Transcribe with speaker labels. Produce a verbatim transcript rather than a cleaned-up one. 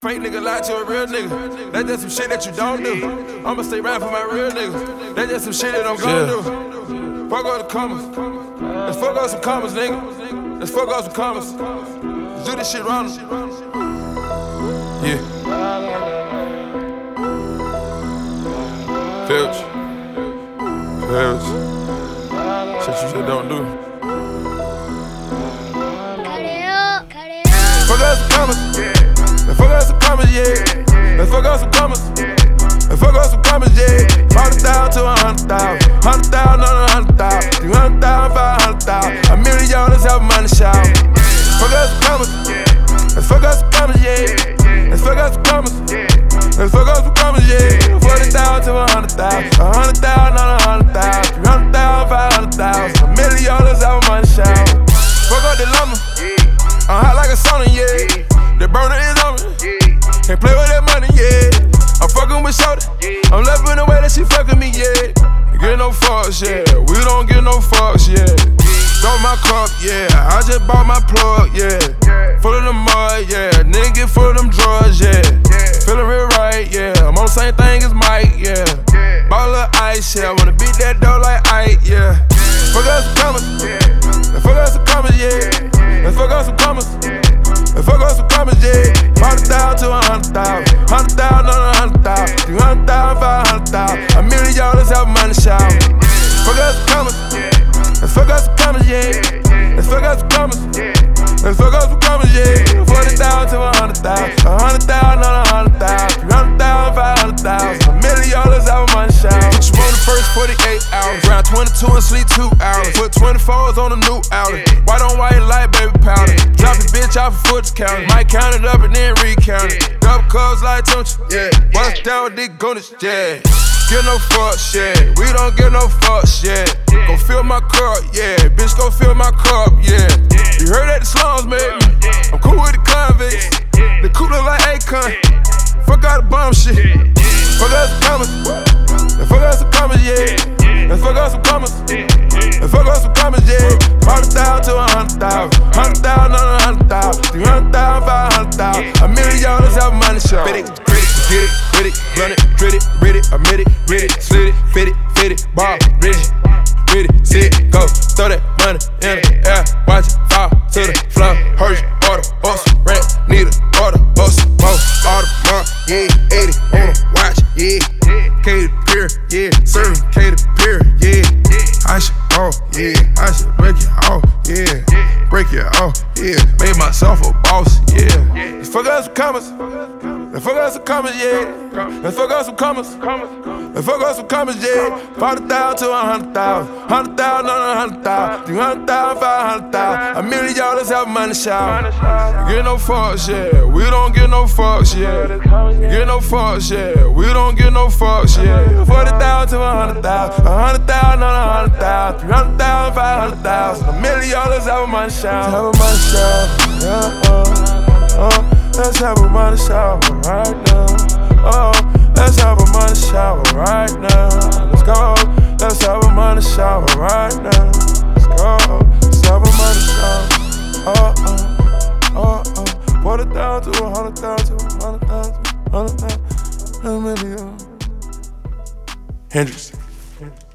Speaker 1: Fake nigga lie to a real nigga. That's just some shit that you don't do. I'ma stay right for my real nigga. That's just some shit that I'm gon' do. Fuck all the commas. Let's fuck up some commas, nigga. Let's fuck up some commas. Let's do this shit wrong. Yeah. Filch. Filch. Shit you shit don't do.
Speaker 2: Cut it up, cut it up.
Speaker 1: Fuck up some commas. Let's fuck up some commas, yeah. Let's fuck up some commas. Let's fuck up some commas, yeah. Hundred thousand to a hundred thousand. Hundred thousand on a hundred thousand. Three hundred thousand, five hundred thousand. A million dollars help money shout. Fuck up some commas. Let's fuck up some commas, yeah. Let's fuck up some commas. Let's fuck up some commas, yeah. Forty thousand to a hundred thousand. A hundred thousand on a hundred thousand. Three hundred thousand, five hundred thousand. A million dollars help money shout. Fuck up the lumber. I'm hot like a sauna, yeah. The burner is on me. Can't play with that money, yeah. I'm fucking with Shorty. I'm loving the way that she fucking me, yeah. Get no fucks, yeah. We don't get no fucks, yeah. Throw my cup, yeah. I just bought my plug, yeah. Full of the mud, yeah. Nigga get full of them drugs, yeah. Feeling real right, yeah. I'm on the same thing as Mike, yeah. Ball of ice, yeah. I wanna beat that dough like Ike, yeah. Fuck up some commas. Let's fuck up some commas, yeah. Let's fuck up some commas. Let's fuck up some commas, yeah. Hundred thousand to a hundred thousand. Hundred thousand on a hundred thousand. Three hundred thousand, five hundred thousand. A million dollars help money shout. Fuck up some commas. Let's fuck up some commas, yeah. Let's fuck up some commas. Let's fuck up some commas, yeah. Forty thousand to a hundred thousand. A hundred thousand on a hundred thousand. Three hundred thousand, five hundred thousand. A million dollars help money shout. Put you on the first forty-eight hours. Round twenty-two and sleep two hours. Put twenty-fours on the new outlet. White on white light, baby powder. Drop the bitch off a foot counter. Might count it up and then recount it. Double cups like Tunch, yeah. Bust down with Dick Gunners, yeah. Get no fucks, yeah. We don't get no fucks, yeah. Go fill my cup, yeah. Bitch, go fill my cup, yeah. You heard that the slums made me. I'm cool with the convicts. The cool look like Akon. Fuck out the bum shit. Fuck out some commas. Let's fuck out some commas, yeah. Let's fuck out some commas. Let's fuck out some commas, yeah. Hundred thousand to a hundred thousand. Hundred thousand on a hundred thousand. Three hundred thousand, five hundred thousand. A million dollars help money show. Fit it, grit it, get it, with it, run it, grit it, rid it, admit it, rid it, slit it, fit it, fit it, ball, rigid, with it, sit it, go, throw that money in the air, watch it fall to the floor. Hurry, order, bus, rent, need a order, bus, most, all the money, yeah, eighty on the watch, yeah, K to pier, yeah, serving K to pier, yeah, I should, oh, yeah, I should break it off, yeah, break it off, yeah, made myself a boss, yeah. Let's fuck up some commas. Let's fuck up some commas, yeah. Let's fuck up some commas. Let's fuck up some commas, yeah. Forty thousand to a hundred thousand. Hundred thousand on a hundred thousand. Three hundred thousand, five hundred thousand. A million dollars help money shout. Get no fucks, yeah. We don't get no fucks, yeah. Get no fucks, yeah. We don't get no fucks, yeah. Forty thousand to a hundred thousand. A hundred thousand on a hundred thousand. Three hundred thousand, five hundred thousand. A million dollars help money shout. Help money shout, yeah. Uh, uh. Let's have a money shower right now. Oh, let's have a money shower right now. Let's go. Let's have a money shower right now. Let's go. Let's have a money shower. Oh, oh, oh, oh. Forty thousand to a hundred thousand, hundred thousand, hundred thousand, a million. Hendrix.